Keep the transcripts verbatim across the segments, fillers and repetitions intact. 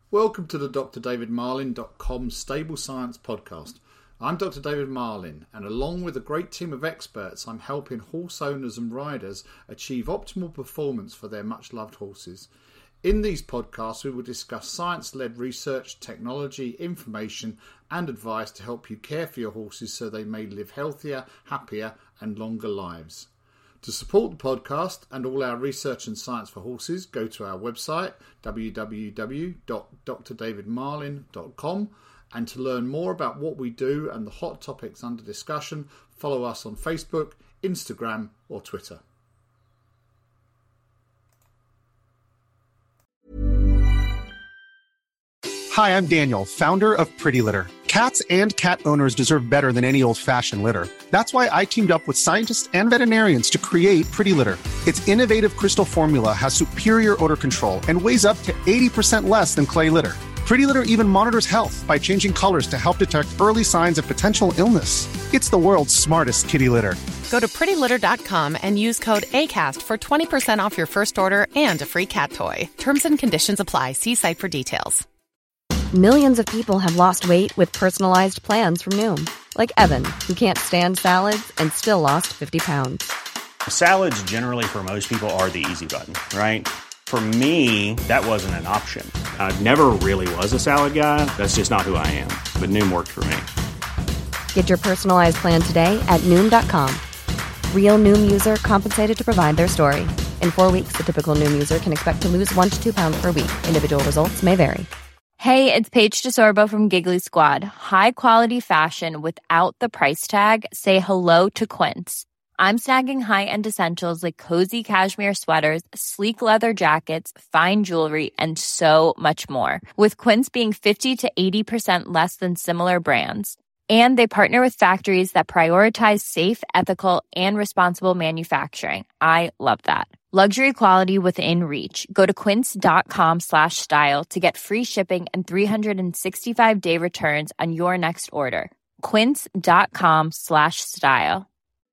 Welcome to the D R David Marlin dot com Stable Science Podcast. I'm Doctor David Marlin, and along with a great team of experts, I'm helping horse owners and riders achieve optimal performance for their much-loved horses. In these podcasts, we will discuss science-led research, technology, information, and advice to help you care for your horses so they may live healthier, happier, and longer lives. To support the podcast and all our research and science for horses, go to our website, w w w dot d r david marlin dot com, and to learn more about what we do and the hot topics under discussion, follow us on Facebook, Instagram, or Twitter. Hi, I'm Daniel, founder of Pretty Litter. Cats and cat owners deserve better than any old-fashioned litter. That's why I teamed up with scientists and veterinarians to create Pretty Litter. Its innovative crystal formula has superior odor control and weighs up to eighty percent less than clay litter. Pretty Litter even monitors health by changing colors to help detect early signs of potential illness. It's the world's smartest kitty litter. Go to pretty litter dot com and use code ACAST for twenty percent off your first order and a free cat toy. Terms and conditions apply. See site for details. Millions of people have lost weight with personalized plans from Noom. Like Evan, who can't stand salads and still lost fifty pounds. Salads generally for most people are the easy button, right? For me, that wasn't an option. I never really was a salad guy. That's just not who I am. But Noom worked for me. Get your personalized plan today at Noom dot com. Real Noom user compensated to provide their story. In four weeks, the typical Noom user can expect to lose one to two pounds per week. Individual results may vary. Hey, it's Paige DeSorbo from Giggly Squad. High quality fashion without the price tag. Say hello to Quince. I'm snagging high-end essentials like cozy cashmere sweaters, sleek leather jackets, fine jewelry, and so much more. With Quince being fifty to eighty percent less than similar brands. And they partner with factories that prioritize safe, ethical, and responsible manufacturing. I love that. Luxury quality within reach. Go to quince dot com slash style to get free shipping and three sixty-five day returns on your next order. quince dot com slash style.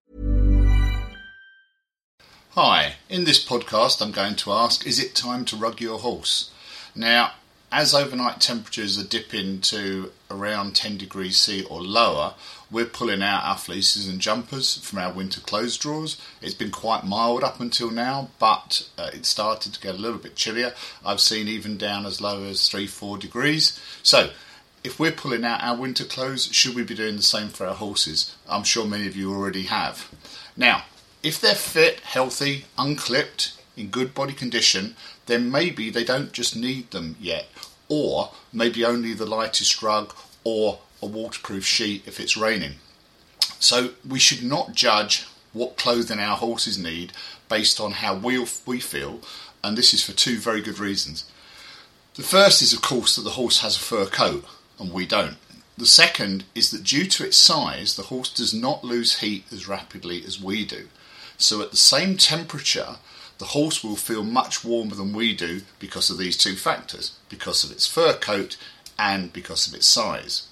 Hi, in this podcast I'm going to ask, is it time to rug your horse? Now, as overnight temperatures are dipping to around ten degrees C or lower, we're pulling out our fleeces and jumpers from our winter clothes drawers. It's been quite mild up until now, but uh, it started to get a little bit chillier. I've seen even down as low as three, four degrees. So, if we're pulling out our winter clothes, should we be doing the same for our horses? I'm sure many of you already have. Now, if they're fit, healthy, unclipped, in good body condition, then maybe they don't just need them yet, or maybe only the lightest rug or a waterproof sheet if it's raining. So we should not judge what clothing our horses need based on how we, we feel, and this is for two very good reasons. The first is, of course, that the horse has a fur coat and we don't. The second is that due to its size, the horse does not lose heat as rapidly as we do. So at the same temperature, the horse will feel much warmer than we do because of these two factors, because of its fur coat and because of its size.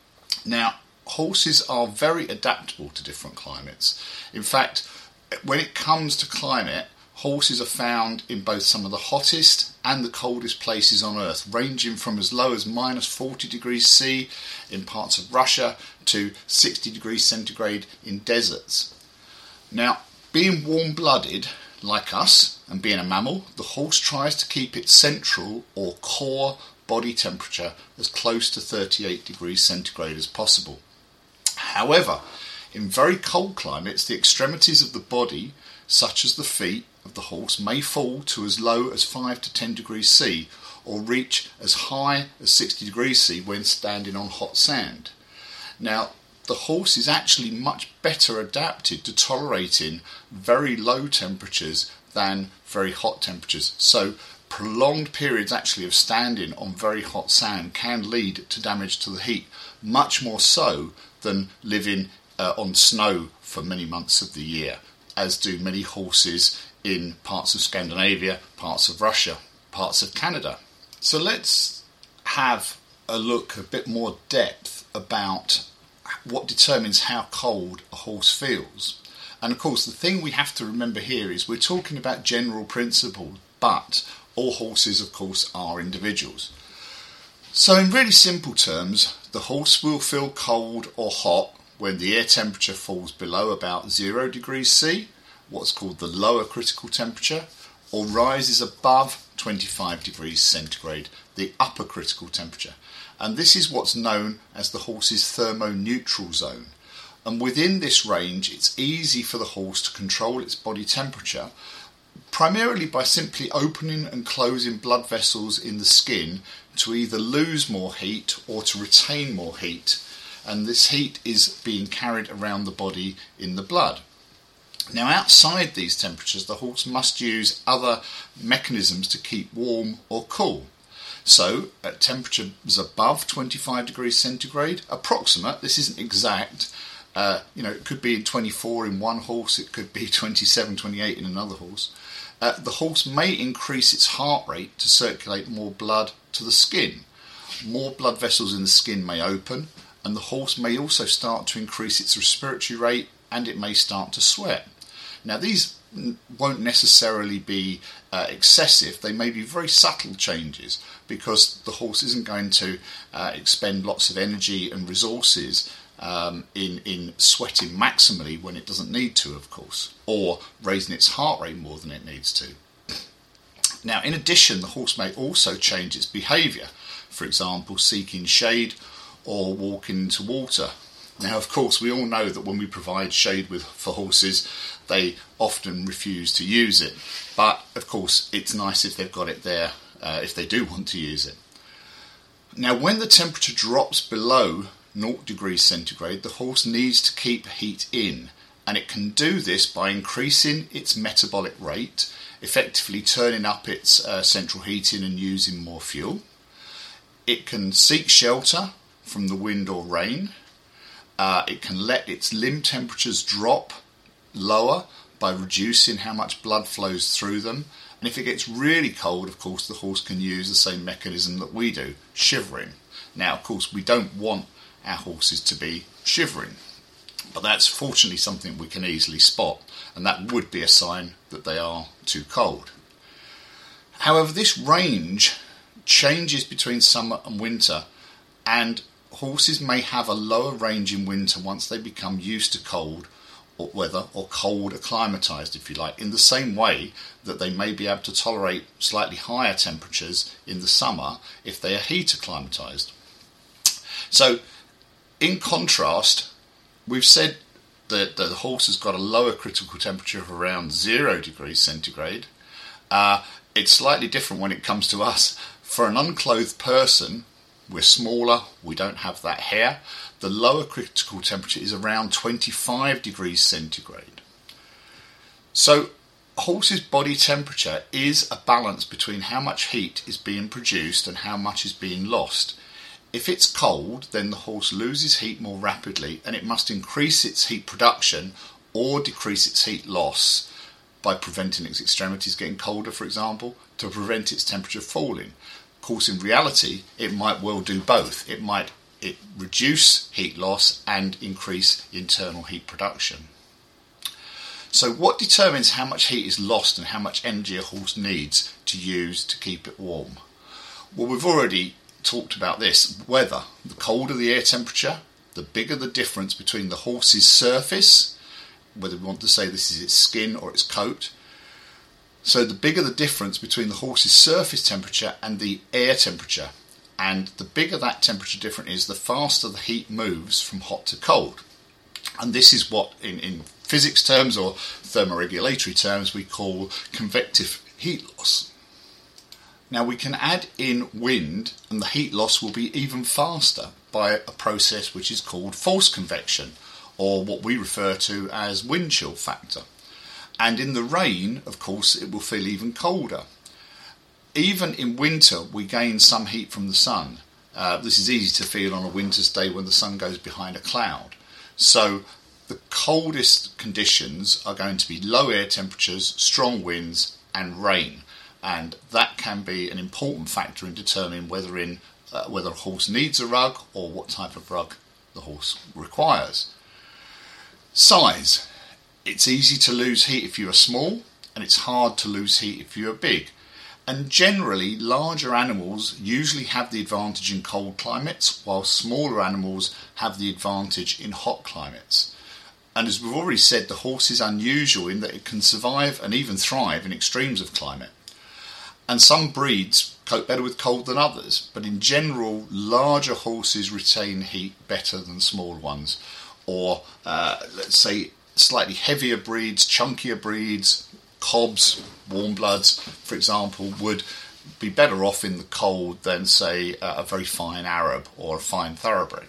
Now, horses are very adaptable to different climates. In fact, when it comes to climate, horses are found in both some of the hottest and the coldest places on Earth, ranging from as low as minus forty degrees C in parts of Russia to sixty degrees centigrade in deserts. Now, being warm-blooded, like us, and being a mammal, the horse tries to keep its central or core body temperature as close to thirty-eight degrees centigrade as possible. However, in very cold climates, the extremities of the body, such as the feet of the horse, may fall to as low as five to ten degrees C, or reach as high as sixty degrees C when standing on hot sand. Now, the horse is actually much better adapted to tolerating very low temperatures than very hot temperatures. So prolonged periods actually of standing on very hot sand can lead to damage to the heat, much more so than living uh, on snow for many months of the year, as do many horses in parts of Scandinavia, parts of Russia, parts of Canada. So let's have a look a bit more depth about what determines how cold a horse feels. And of course, the thing we have to remember here is we're talking about general principles, but all horses, of course, are individuals. So in really simple terms, the horse will feel cold or hot when the air temperature falls below about zero degrees C, what's called the lower critical temperature, or rises above twenty-five degrees centigrade, the upper critical temperature. And this is what's known as the horse's thermoneutral zone. And within this range, it's easy for the horse to control its body temperature, primarily by simply opening and closing blood vessels in the skin to either lose more heat or to retain more heat. And this heat is being carried around the body in the blood. Now, outside these temperatures, the horse must use other mechanisms to keep warm or cool. So, at temperatures above twenty-five degrees centigrade, approximate, this isn't exact, uh, you know, it could be twenty-four in one horse, it could be twenty-seven, twenty-eight in another horse. Uh, the horse may increase its heart rate to circulate more blood to the skin. More blood vessels in the skin may open, and the horse may also start to increase its respiratory rate, and it may start to sweat. Now, these won't necessarily be uh, excessive. They may be very subtle changes because the horse isn't going to uh, expend lots of energy and resources um, in, in sweating maximally when it doesn't need to, of course, or raising its heart rate more than it needs to. Now, in addition, the horse may also change its behaviour, for example, seeking shade or walking into water. Now, of course, we all know that when we provide shade with, for horses, they often refuse to use it. But, of course, it's nice if they've got it there, uh, if they do want to use it. Now, when the temperature drops below zero degrees centigrade, the horse needs to keep heat in. And it can do this by increasing its metabolic rate, effectively turning up its uh, central heating and using more fuel. It can seek shelter from the wind or rain. Uh, it can let its limb temperatures drop lower by reducing how much blood flows through them. And if it gets really cold, of course, the horse can use the same mechanism that we do, shivering. Now, of course, we don't want our horses to be shivering, but that's fortunately something we can easily spot, and that would be a sign that they are too cold. However, this range changes between summer and winter, and horses may have a lower range in winter once they become used to cold or weather, or cold acclimatised, if you like, in the same way that they may be able to tolerate slightly higher temperatures in the summer if they are heat acclimatised. So, in contrast, we've said that the horse has got a lower critical temperature of around zero degrees centigrade. Uh, it's slightly different when it comes to us. For an unclothed person, we're smaller, we don't have that hair. The lower critical temperature is around twenty-five degrees centigrade. So, a horse's body temperature is a balance between how much heat is being produced and how much is being lost. If it's cold, then the horse loses heat more rapidly, and it must increase its heat production or decrease its heat loss by preventing its extremities getting colder, for example, to prevent its temperature falling. Of course, in reality, it might well do both. It might it reduce heat loss and increase internal heat production. So what determines how much heat is lost and how much energy a horse needs to use to keep it warm? Well, we've already talked about this. Weather. The colder the air temperature, the bigger the difference between the horse's surface, whether we want to say this is its skin or its coat. So the bigger the difference between the horse's surface temperature and the air temperature. And the bigger that temperature difference is, the faster the heat moves from hot to cold. And this is what, in, in physics terms or thermoregulatory terms, we call convective heat loss. Now we can add in wind, and the heat loss will be even faster by a process which is called force convection, or what we refer to as wind chill factor. And in the rain, of course, it will feel even colder. Even in winter, we gain some heat from the sun. Uh, this is easy to feel on a winter's day when the sun goes behind a cloud. So the coldest conditions are going to be low air temperatures, strong winds and rain. And that can be an important factor in determining whether, in, uh, whether a horse needs a rug or what type of rug the horse requires. Size. It's easy to lose heat if you are small, and it's hard to lose heat if you are big. And generally, larger animals usually have the advantage in cold climates, while smaller animals have the advantage in hot climates. And as we've already said, the horse is unusual in that it can survive and even thrive in extremes of climate. And some breeds cope better with cold than others, but in general, larger horses retain heat better than small ones. Or, uh, let's say, slightly heavier breeds, chunkier breeds, cobs, warm bloods, for example, would be better off in the cold than, say, a very fine Arab or a fine thoroughbred.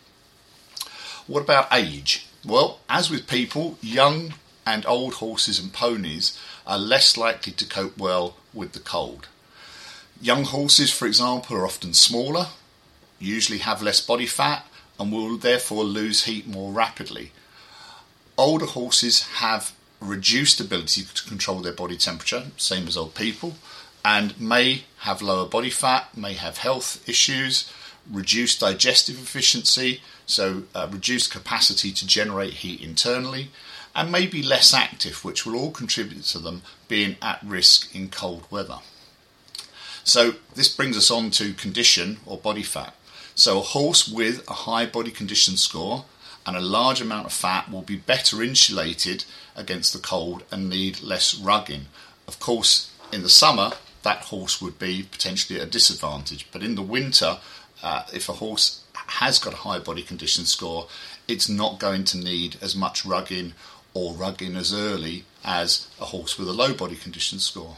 What about age? Well, as with people, young and old horses and ponies are less likely to cope well with the cold. Young horses, for example, are often smaller, usually have less body fat, and will therefore lose heat more rapidly. Older horses have reduced ability to control their body temperature, same as old people, and may have lower body fat, may have health issues, reduced digestive efficiency, so uh, reduced capacity to generate heat internally, and may be less active, which will all contribute to them being at risk in cold weather. So this brings us on to condition or body fat. So a horse with a high body condition score and a large amount of fat will be better insulated against the cold and need less rugging. Of course, in the summer, that horse would be potentially at a disadvantage, but in the winter, uh, if a horse has got a high body condition score, it's not going to need as much rugging or rugging as early as a horse with a low body condition score.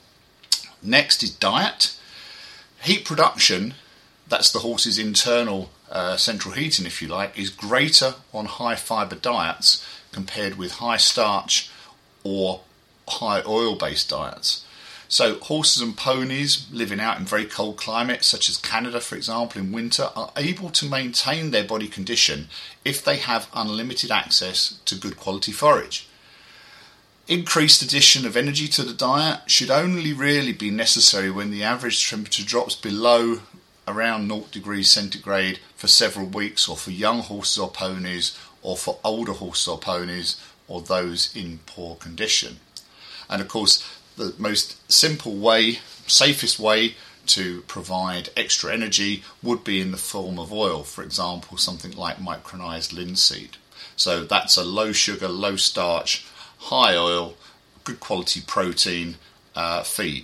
Next is diet. Heat production, that's the horse's internal uh, central heating, if you like, is greater on high fibre diets compared with high starch or high oil based diets. So horses and ponies living out in very cold climates, such as Canada, for example, in winter, are able to maintain their body condition if they have unlimited access to good quality forage. Increased addition of energy to the diet should only really be necessary when the average temperature drops below around zero degrees centigrade for several weeks, or for young horses or ponies, or for older horses or ponies, or those in poor condition. And of course, the most simple way, safest way to provide extra energy would be in the form of oil, for example, something like micronized linseed. So that's a low sugar, low starch, high oil, good quality protein uh, feed.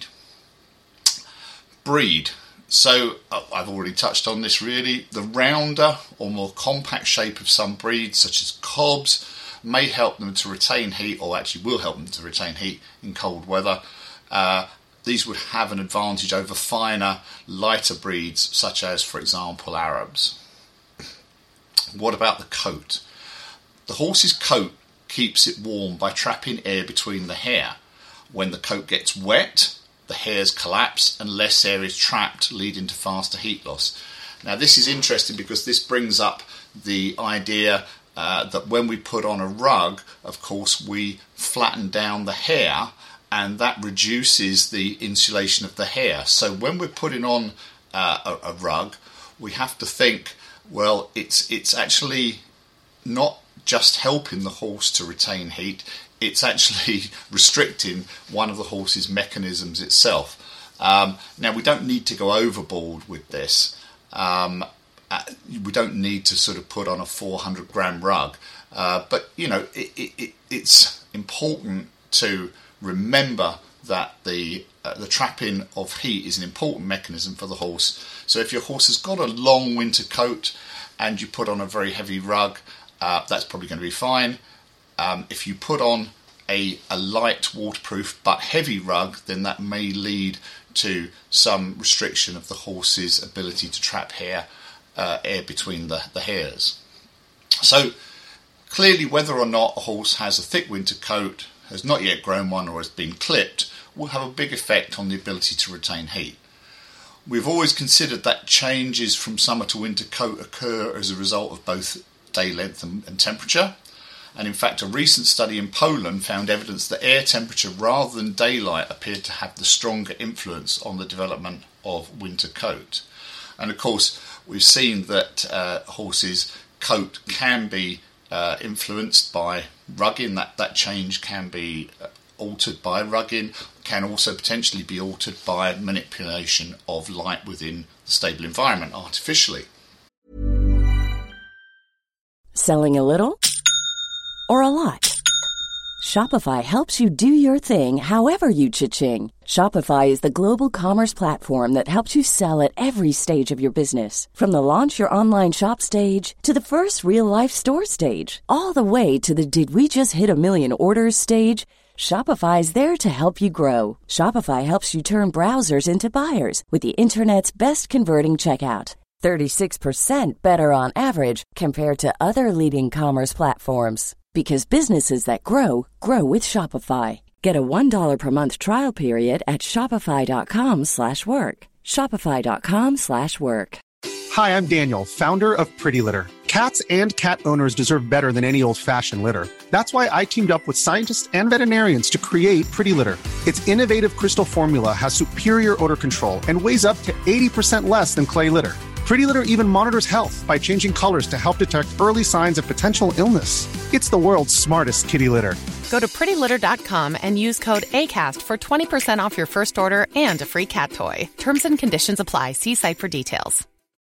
Breed. So uh, I've already touched on this really. The rounder or more compact shape of some breeds, such as cobs, may help them to retain heat, or actually will help them to retain heat in cold weather. Uh, these would have an advantage over finer, lighter breeds, such as, for example, Arabs. What about the coat? The horse's coat keeps it warm by trapping air between the hair. When the coat gets wet, the hairs collapse and less air is trapped, leading to faster heat loss. Now this is interesting because this brings up the idea uh, that when we put on a rug, of course, we flatten down the hair, and that reduces the insulation of the hair. So when we're putting on uh, a, a rug, we have to think, well, it's it's actually not just helping the horse to retain heat, it's actually restricting one of the horse's mechanisms itself. Um, now, we don't need to go overboard with this. Um, uh, we don't need to sort of put on a four hundred gram rug. Uh, but, you know, it, it, it, it's important to remember that the uh, the trapping of heat is an important mechanism for the horse. So if your horse has got a long winter coat and you put on a very heavy rug, uh, that's probably going to be fine. Um, if you put on a, a light waterproof but heavy rug, then that may lead to some restriction of the horse's ability to trap hair, uh, air between the, the hairs. So clearly, whether or not a horse has a thick winter coat, has not yet grown one, or has been clipped, will have a big effect on the ability to retain heat. We've always considered that changes from summer to winter coat occur as a result of both day length and, and temperature. And in fact, a recent study in Poland found evidence that air temperature rather than daylight appeared to have the stronger influence on the development of winter coat. And of course, we've seen that uh, horses' coat can be uh, influenced by rugging. That, that change can be altered by rugging, can also potentially be altered by manipulation of light within the stable environment artificially. Selling a little or a lot? Shopify helps you do your thing however you cha-ching. Shopify is the global commerce platform that helps you sell at every stage of your business. From the launch your online shop stage to the first real-life store stage, all the way to the did we just hit a million orders stage. Shopify is there to help you grow. Shopify helps you turn browsers into buyers with the internet's best converting checkout. thirty-six percent better on average compared to other leading commerce platforms. Because businesses that grow, grow with Shopify. Get a one dollar per month trial period at shopify.com slash work. Shopify.com slash work. Hi, I'm Daniel, founder of Pretty Litter. Cats and cat owners deserve better than any old-fashioned litter. That's why I teamed up with scientists and veterinarians to create Pretty Litter. Its innovative crystal formula has superior odor control and weighs up to eighty percent less than clay litter. Pretty Litter even monitors health by changing colors to help detect early signs of potential illness. It's the world's smartest kitty litter. Go to pretty litter dot com and use code ACAST for twenty percent off your first order and a free cat toy. Terms and conditions apply. See site for details.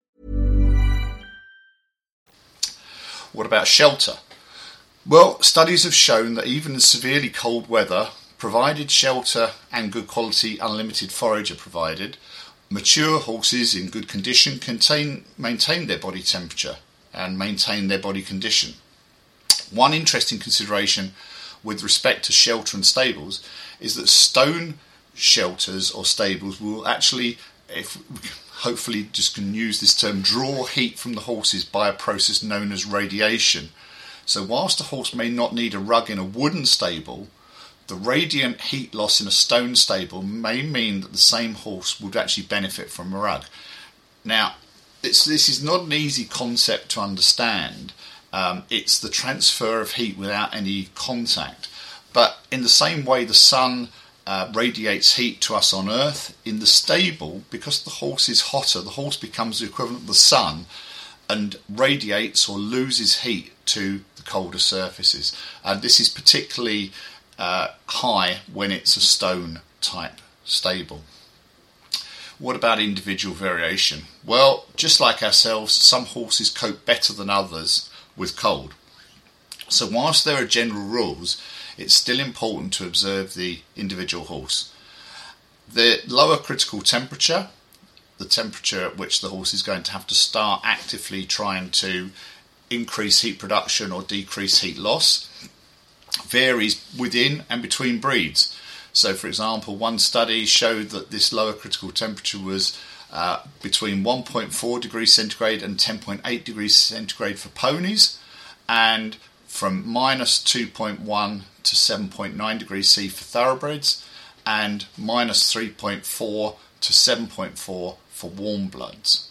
What about shelter? Well, studies have shown that even in severely cold weather, provided shelter and good quality unlimited forage are provided, mature horses in good condition contain, maintain their body temperature and maintain their body condition. One interesting consideration with respect to shelter and stables is that stone shelters or stables will actually, if hopefully just can use this term, draw heat from the horses by a process known as radiation. So whilst a horse may not need a rug in a wooden stable, the radiant heat loss in a stone stable may mean that the same horse would actually benefit from a rug. Now, it's, this is not an easy concept to understand. Um, it's the transfer of heat without any contact. But in the same way the sun uh, radiates heat to us on Earth, in the stable, because the horse is hotter, the horse becomes the equivalent of the sun and radiates or loses heat to the colder surfaces. And this is particularly Uh, high when it's a stone type stable. What about individual variation? Well, just like ourselves, some horses cope better than others with cold. So whilst there are general rules, it's still important to observe the individual horse. The lower critical temperature, the temperature at which the horse is going to have to start actively trying to increase heat production or decrease heat loss, varies within and between breeds. So, for example, one study showed that this lower critical temperature was uh, between one point four degrees centigrade and ten point eight degrees centigrade for ponies, and from minus two point one to seven point nine degrees C for thoroughbreds, and minus three point four to seven point four for warm bloods.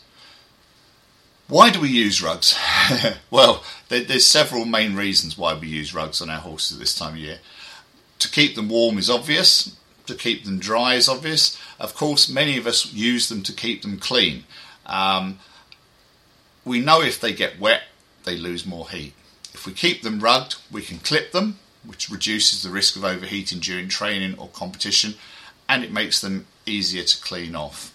Why do we use rugs? Well, there, there's several main reasons why we use rugs on our horses this time of year. To keep them warm is obvious. To keep them dry is obvious. Of course, many of us use them to keep them clean. Um, we know if they get wet, they lose more heat. If we keep them rugged, we can clip them, which reduces the risk of overheating during training or competition, and it makes them easier to clean off.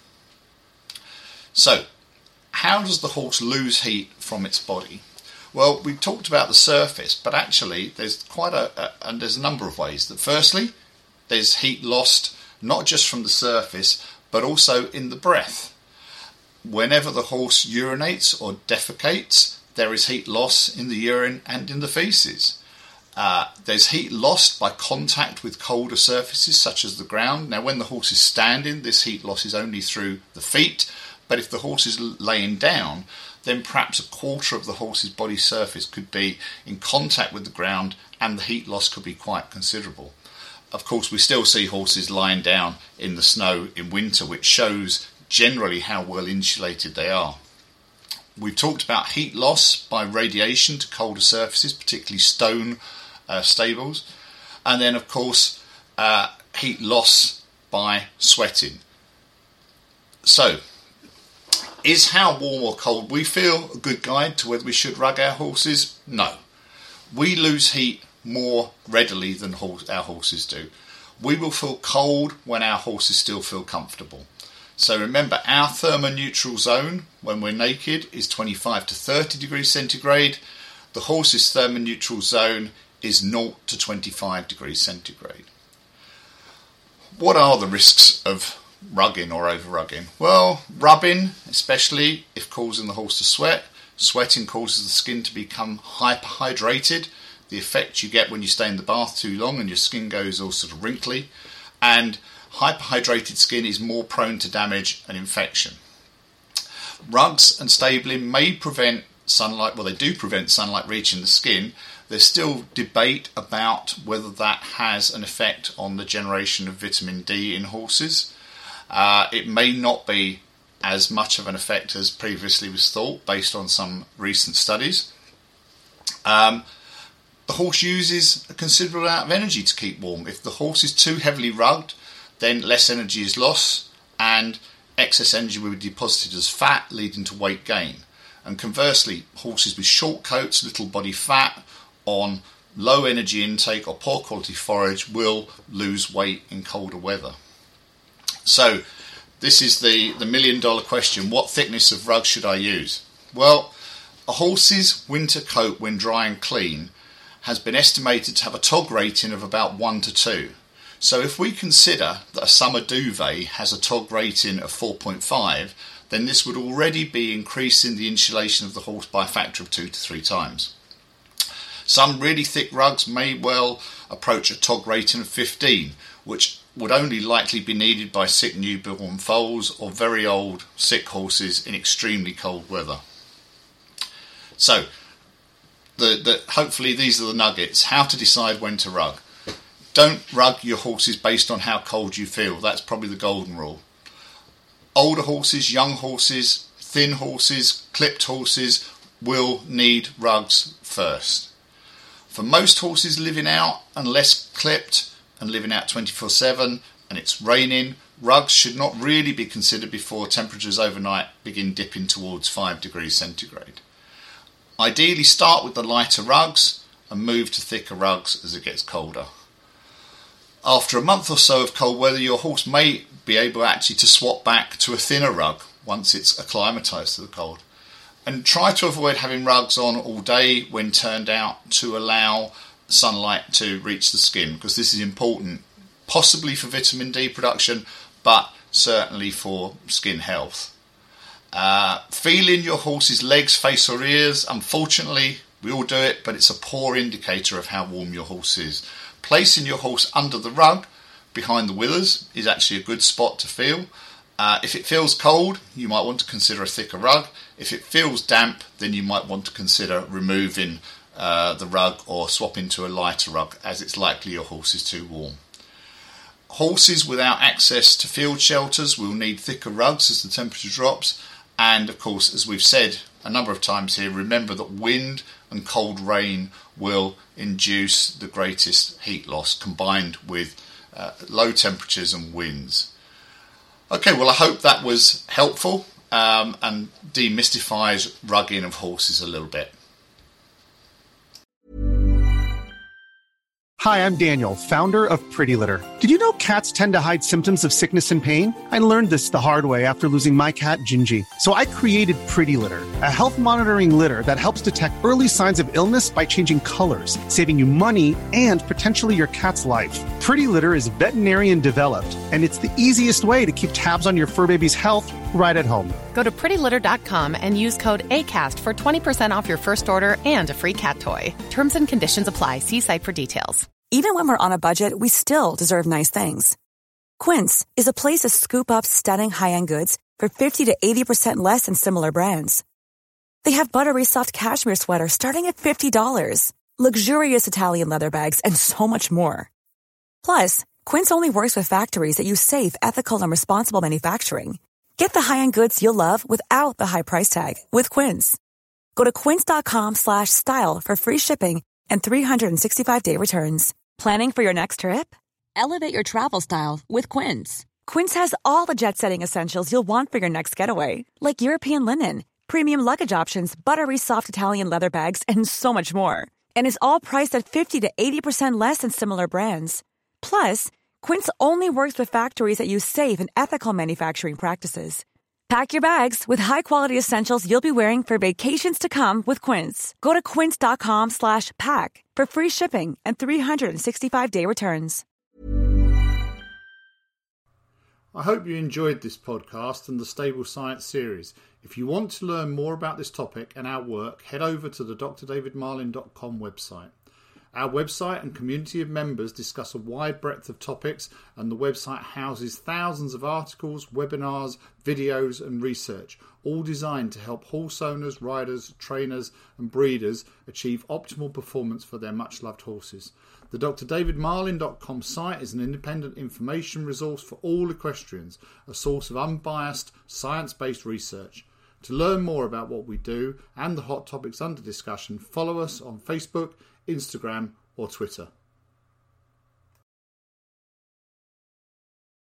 So, how does the horse lose heat from its body? Well, we talked about the surface, but actually there's quite a, a and there's a number of ways. That firstly, there's heat lost not just from the surface, but also in the breath. Whenever the horse urinates or defecates, there is heat loss in the urine and in the feces. Uh, there's heat lost by contact with colder surfaces such as the ground. Now, when the horse is standing, this heat loss is only through the feet. But if the horse is laying down, then perhaps a quarter of the horse's body surface could be in contact with the ground and the heat loss could be quite considerable. Of course, we still see horses lying down in the snow in winter, which shows generally how well insulated they are. We've talked about heat loss by radiation to colder surfaces, particularly stone uh, stables. And then, of course, uh, heat loss by sweating. So, is how warm or cold we feel a good guide to whether we should rug our horses? No. We lose heat more readily than horse, our horses do. We will feel cold when our horses still feel comfortable. So remember, our thermoneutral zone when we're naked is twenty-five to thirty degrees centigrade. The horse's thermoneutral zone is zero to twenty-five degrees centigrade. What are the risks of rugging or over-rugging? Well, rubbing, especially if causing the horse to sweat. Sweating causes the skin to become hyperhydrated, the effect you get when you stay in the bath too long and your skin goes all sort of wrinkly. And hyperhydrated skin is more prone to damage and infection. Rugs and stabling may prevent sunlight, well they do prevent sunlight reaching the skin. There's still debate about whether that has an effect on the generation of vitamin D in horses. Uh, it may not be as much of an effect as previously was thought based on some recent studies. Um, the horse uses a considerable amount of energy to keep warm. If the horse is too heavily rugged, then less energy is lost and excess energy will be deposited as fat, leading to weight gain. And conversely, horses with short coats, little body fat on low energy intake or poor quality forage will lose weight in colder weather. So this is the, the million dollar question. What thickness of rug should I use? Well, a horse's winter coat when dry and clean has been estimated to have a tog rating of about one to two. So if we consider that a summer duvet has a tog rating of four point five, then this would already be increasing the insulation of the horse by a factor of two to three times. Some really thick rugs may well approach a tog rating of fifteen, which would only likely be needed by sick newborn foals or very old sick horses in extremely cold weather. So, the, the, hopefully these are the nuggets. How to decide when to rug. Don't rug your horses based on how cold you feel. That's probably the golden rule. Older horses, young horses, thin horses, clipped horses will need rugs first. For most horses living out and less clipped and living out twenty-four seven and it's raining, rugs should not really be considered before temperatures overnight begin dipping towards five degrees centigrade. Ideally start with the lighter rugs and move to thicker rugs as it gets colder. After a month or so of cold weather, your horse may be able actually to swap back to a thinner rug once it's acclimatised to the cold. And try to avoid having rugs on all day when turned out to allow sunlight to reach the skin, because this is important, possibly for vitamin D production, but certainly for skin health. Uh, feeling your horse's legs, face or ears, unfortunately, we all do it, but it's a poor indicator of how warm your horse is. Placing your horse under the rug, behind the withers, is actually a good spot to feel. Uh, if it feels cold, you might want to consider a thicker rug. If it feels damp, then you might want to consider removing uh, the rug or swapping to a lighter rug, as it's likely your horse is too warm. Horses without access to field shelters will need thicker rugs as the temperature drops. And of course, as we've said a number of times here, remember that wind and cold rain will induce the greatest heat loss combined with uh, low temperatures and winds. Okay, well I hope that was helpful um, and demystifies rugging of horses a little bit. Hi, I'm Daniel, founder of Pretty Litter. Did you know cats tend to hide symptoms of sickness and pain? I learned this the hard way after losing my cat, Gingy. So I created Pretty Litter, a health monitoring litter that helps detect early signs of illness by changing colors, saving you money and potentially your cat's life. Pretty Litter is veterinarian developed, and it's the easiest way to keep tabs on your fur baby's health right at home. Go to pretty litter dot com and use code ACAST for twenty percent off your first order and a free cat toy. Terms and conditions apply. See site for details. Even when we're on a budget, we still deserve nice things. Quince is a place to scoop up stunning high-end goods for fifty to eighty percent less than similar brands. They have buttery soft cashmere sweaters starting at fifty dollars, luxurious Italian leather bags, and so much more. Plus, Quince only works with factories that use safe, ethical, and responsible manufacturing. Get the high-end goods you'll love without the high price tag with Quince. Go to quince.com slash style for free shipping and three sixty-five day returns. Planning for your next trip? Elevate your travel style with Quince. Quince has all the jet-setting essentials you'll want for your next getaway, like European linen, premium luggage options, buttery soft Italian leather bags, and so much more. And is all priced at fifty to eighty percent less than similar brands. Plus, Quince only works with factories that use safe and ethical manufacturing practices. Pack your bags with high-quality essentials you'll be wearing for vacations to come with Quince. Go to quince.com slash pack for free shipping and three sixty-five day returns. I hope you enjoyed this podcast and the Stable Science series. If you want to learn more about this topic and our work, head over to the d r david marlin dot com website. Our website and community of members discuss a wide breadth of topics, and the website houses thousands of articles, webinars, videos and research, all designed to help horse owners, riders, trainers and breeders achieve optimal performance for their much-loved horses. The d r david marlin dot com site is an independent information resource for all equestrians, a source of unbiased, science-based research. To learn more about what we do and the hot topics under discussion, follow us on Facebook, Instagram or Twitter.